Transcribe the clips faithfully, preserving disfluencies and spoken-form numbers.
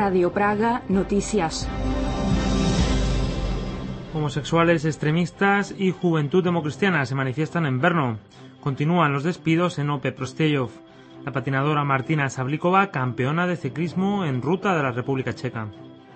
Radio Praga Noticias. Homosexuales extremistas y Juventud Democristiana se manifiestan en Brno. Continúan los despidos en Ope Prostejov. La patinadora Martina Sablikova, campeona de ciclismo en ruta de la República Checa.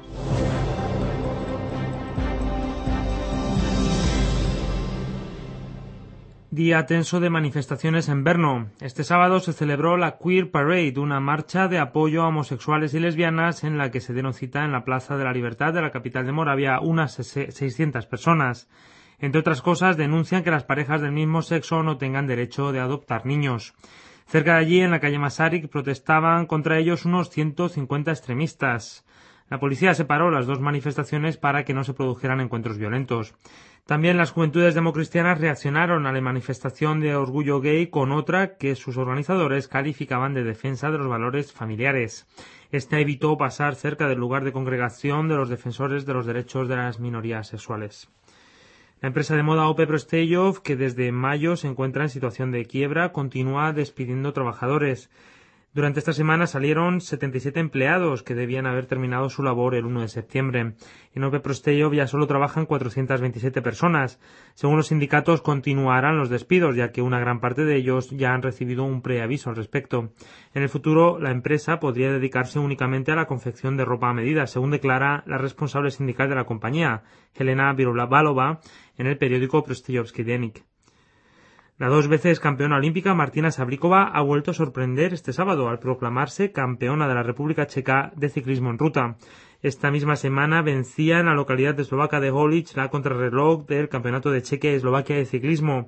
Día tenso de manifestaciones en Brno. Este sábado se celebró la Queer Parade, una marcha de apoyo a homosexuales y lesbianas en la que se dieron cita en la Plaza de la Libertad de la capital de Moravia unas seiscientas personas. Entre otras cosas, denuncian que las parejas del mismo sexo no tengan derecho de adoptar niños. Cerca de allí, en la calle Masaryk, protestaban contra ellos unos ciento cincuenta extremistas. La policía separó las dos manifestaciones para que no se produjeran encuentros violentos. También las Juventudes Democristianas reaccionaron a la manifestación de orgullo gay con otra que sus organizadores calificaban de defensa de los valores familiares. Esta evitó pasar cerca del lugar de congregación de los defensores de los derechos de las minorías sexuales. La empresa de moda Ope Prostejov, que desde mayo se encuentra en situación de quiebra, continúa despidiendo trabajadores. Durante esta semana salieron setenta y siete empleados que debían haber terminado su labor el uno de septiembre. En Ope Prostejov ya solo trabajan cuatrocientas veintisiete personas. Según los sindicatos, continuarán los despidos, ya que una gran parte de ellos ya han recibido un preaviso al respecto. En el futuro, la empresa podría dedicarse únicamente a la confección de ropa a medida, según declara la responsable sindical de la compañía, Helena Birovalova, en el periódico Prostejovsky Denik. La dos veces campeona olímpica Martina Sablikova ha vuelto a sorprender este sábado al proclamarse campeona de la República Checa de ciclismo en ruta. Esta misma semana vencía en la localidad eslovaca de Holič la contrarreloj del Campeonato de Chequia y Eslovaquia de ciclismo.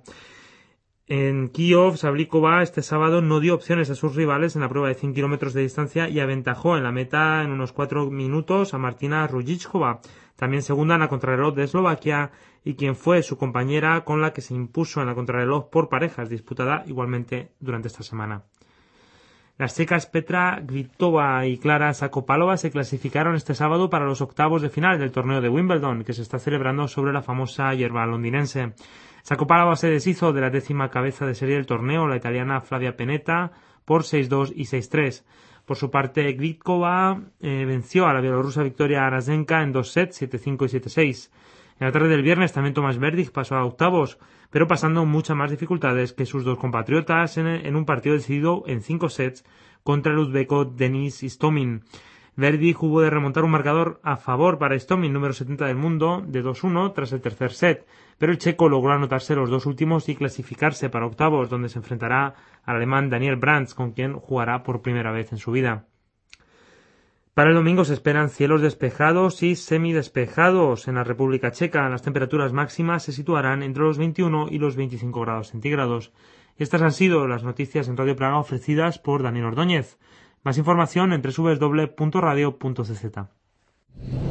En Kiev, Sablikova este sábado no dio opciones a sus rivales en la prueba de cien kilómetros de distancia y aventajó en la meta en unos cuatro minutos a Martina Ružičková, también segunda en la contrarreloj de Eslovaquia y quien fue su compañera con la que se impuso en la contrarreloj por parejas, disputada igualmente durante esta semana. Las checas Petra Kvitova y Klara Zakopalova se clasificaron este sábado para los octavos de final del torneo de Wimbledon, que se está celebrando sobre la famosa hierba londinense. Zakopalova se deshizo de la décima cabeza de serie del torneo, la italiana Flavia Pennetta, por seis dos y seis tres. Por su parte, Kvitkova eh, venció a la bielorrusa Victoria Azarenka en dos sets, siete cinco y siete seis. En la tarde del viernes también Tomás Berdych pasó a octavos, pero pasando muchas más dificultades que sus dos compatriotas en, en un partido decidido en cinco sets contra el uzbeco Denis Istomin. Berdych hubo de remontar un marcador a favor para Istomin, número setenta del mundo, de dos uno tras el tercer set, pero el checo logró anotarse los dos últimos y clasificarse para octavos, donde se enfrentará al alemán Daniel Brands, con quien jugará por primera vez en su vida. Para el domingo se esperan cielos despejados y semidespejados en la República Checa. Las temperaturas máximas se situarán entre los veintiuno y los veinticinco grados centígrados. Estas han sido las noticias en Radio Praga ofrecidas por Daniel Ordóñez. Más información en doble u doble u doble u punto radio punto c z.